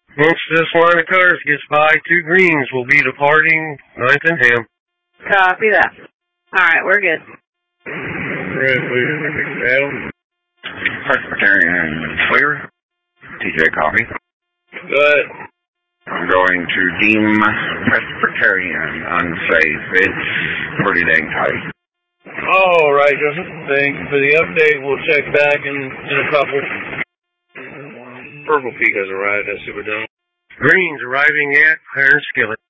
Once this line of cars gets by, 2 greens will be departing 9th and Ham. Copy that. All right, we're good. Right, please. Adam? Presbyterian clear. TJ copy. Good. I'm going to deem Presbyterian unsafe. It's pretty dang tight. All right, Joseph. Thank you for the update. We'll check back in a couple. Purple Peak has arrived at Superdome. Green's arriving at Iron Skillet.